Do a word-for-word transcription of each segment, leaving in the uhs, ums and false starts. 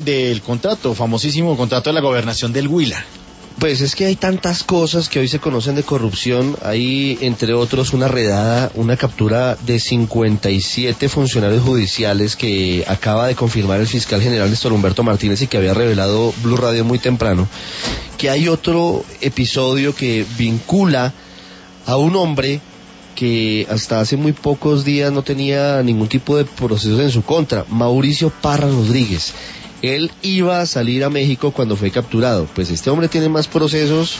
del contrato, famosísimo contrato de la gobernación del Huila. Pues es que hay tantas cosas que hoy se conocen de corrupción. Hay, entre otros, una redada, una captura de cincuenta y siete funcionarios judiciales que acaba de confirmar el fiscal general Néstor Humberto Martínez y que había revelado Blue Radio muy temprano, que hay otro episodio que vincula a un hombre que hasta hace muy pocos días no tenía ningún tipo de procesos en su contra, Mauricio Parra Rodríguez. Él iba a salir a México cuando fue capturado. Pues este hombre tiene más procesos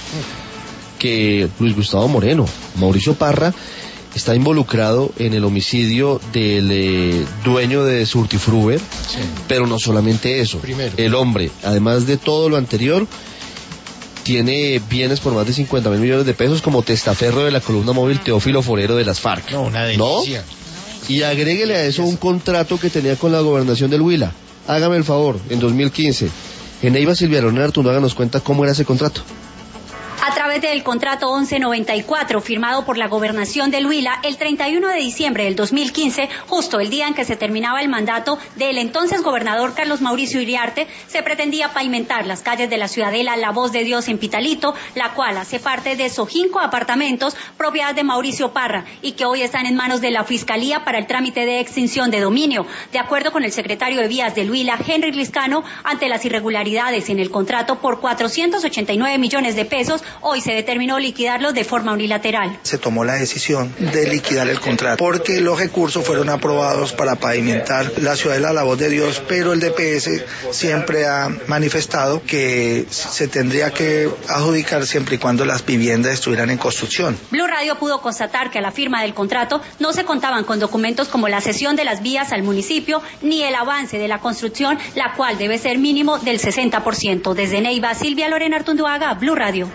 que Luis Gustavo Moreno. Mauricio Parra está involucrado en el homicidio del eh, dueño de Surtifruber, sí. Pero no solamente eso. Primero. El hombre, además de todo lo anterior, tiene bienes por más de cincuenta mil millones de pesos como testaferro de la columna móvil Teófilo Forero de las FARC. No, una delicia. ¿No? Y agréguele a eso un contrato que tenía con la gobernación del Huila. Hágame el favor, en dos mil quince, Eneiva Silvia Lorena Artunduaga nos cuenta cómo era ese contrato. A través del contrato once noventa y cuatro firmado por la gobernación del Huila el treinta y uno de diciembre del dos mil quince, justo el día en que se terminaba el mandato del entonces gobernador Carlos Mauricio Iriarte, se pretendía pavimentar las calles de la ciudadela La Voz de Dios en Pitalito, la cual hace parte de Sojinco Apartamentos, propiedad de Mauricio Parra, y que hoy están en manos de la Fiscalía para el trámite de extinción de dominio. De acuerdo con el secretario de Vías del Huila, Henry Liscano, ante las irregularidades en el contrato por cuatrocientos ochenta y nueve millones de pesos, hoy se determinó liquidarlo de forma unilateral. Se tomó la decisión de liquidar el contrato porque los recursos fueron aprobados para pavimentar la ciudadela La Voz de Dios, pero el D P S siempre ha manifestado que se tendría que adjudicar siempre y cuando las viviendas estuvieran en construcción. Blue Radio pudo constatar que a la firma del contrato no se contaban con documentos como la cesión de las vías al municipio ni el avance de la construcción, la cual debe ser mínimo del sesenta por ciento. Desde Neiva, Silvia Lorena Artunduaga, Blue Radio.